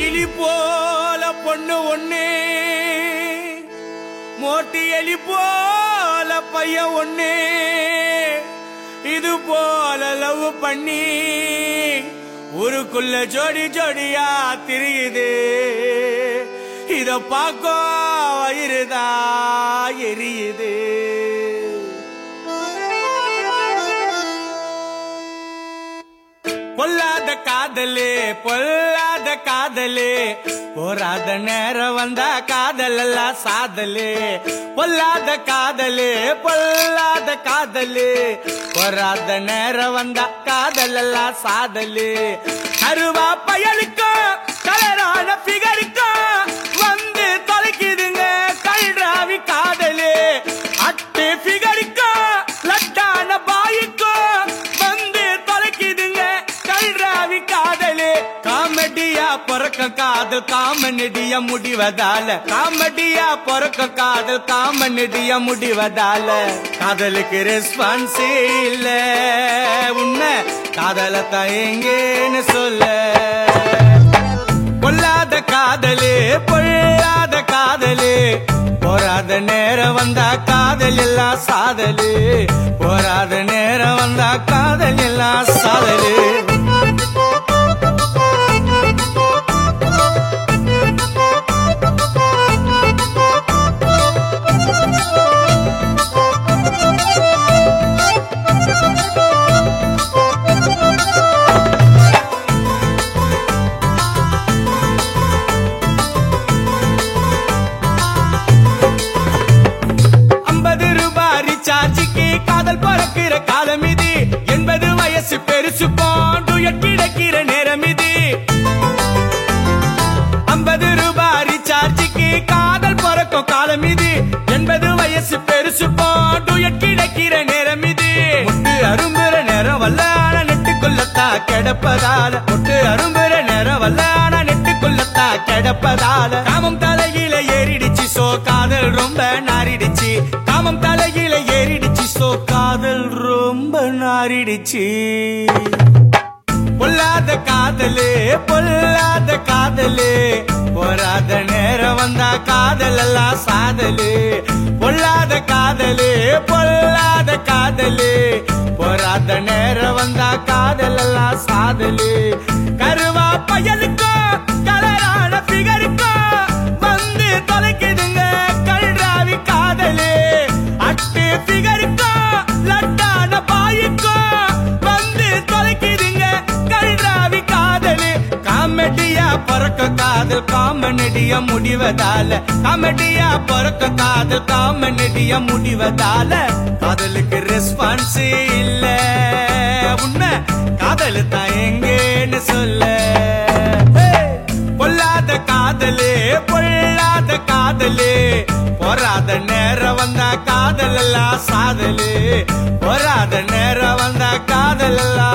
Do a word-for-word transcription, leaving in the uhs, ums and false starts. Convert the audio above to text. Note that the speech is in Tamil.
கிளி போல பொண்ணு ஒண்ணு, மோட்டி எலி போல பையன் ஒண்ணு, இது போல லவ் பண்ணி ஊருக்குள்ள ஜோடி ஜோடியா திரியுது. இத பாக்க வயிறுதா எரியுது. பொல்லாத காதலே பொல்லாத காதலே, போராத நேரம் வந்தா காதல் எல்லாம் சாதலே. பொல்லாத காதலே பொல்லாத காதலே, போராத நேரம் வந்தா காதல் எல்லாம் சாதலே. அருவா பயலுக்கோ கலரான பிகருக்கோ வந்து தொலைக்குதுங்க கல்ராவி காதலே. அட்டு பிகருக்கோ லட்டான பாய்க்கோ வந்து தொலைக்குதுங்க கல்ராவி காதலே. காமெடியா பொறக்க காதல் காமநெடிய முடிவதால, காமெடியா பொறக்க காதல் காமநெடிய முடிவதால, காதலுக்கு ரெஸ்பான்ஸ் இல்ல. உன்னை காதலத்தான் எங்கேன்னு சொல்ல. பொல்லாத காதலே பொல்லாத காதலே, போராத நேரம் வந்தா காதல் எல்லாம் சாதலே. போராத நேரம் வந்தா காதல் எல்லாம் சாதலே. காதல் பறக்கிற காலம் இது, எண்பது வயசு பெருசு போண்டு கிடைக்கிற நேரம் இது. ஐம்பது ரூபாய் ரீசார்ஜுக்கு காதல் பறக்கும் காலம் இது, எண்பது வயசு பெருசு போண்டு கிடைக்கிற நேரம் இது. முட்டு அரும்புற நேரம் வல்ல ஆனா நெட்டுக்குள்ளத்தா கிடப்பதால, முட்டு அரும்புற நேரம் வல்ல ஆனா நெட்டுக்குள்ளத்தா கிடப்பதால, காமம் தலையில ஏறிடுச்சு சோ காதல் ரொம்ப நாரிடுச்சு. காமம் தலையில ஏறிடுச்சு சோ காதல் ரொம்ப நாரிடுச்சு. பொல்லாத காதலே பொல்லாத காதலே, போராத நேரம் வந்தா காதல் எல்லாம் சாதலே. பொல்லாத காதலே பொல்லாத காதலே, போராத நேரம் வந்தா காதல் எல்லாம் சாதலே. கருவா பயலுக்கோ கலரான பிகருக்கோ வந்து தொலைக்குதுங்க கல்ராவி காதலே. அட்டு பிகருக்கோ லட்டான பாய்க்கோ வந்து தொலைக்குதுங்க கல்ராவி காதலே. காமெடியா பொறக்க காதல் காமநெடிய முடிவதால, காமெடியா பொறக்க காதல் காமநெடிய முடிவதால, காதலுக்கு ரெஸ்பான்ஸ் இல்ல. உன்னை காதல் தான் எங்கேன்னு சொல்ல. பொல்லாத காதலே பொல்லாத காதலே, போராத நேரம் வந்தா காதல் எல்லாம் சாதலே. போராத நேரம் வந்தா காதல் எல்லாம்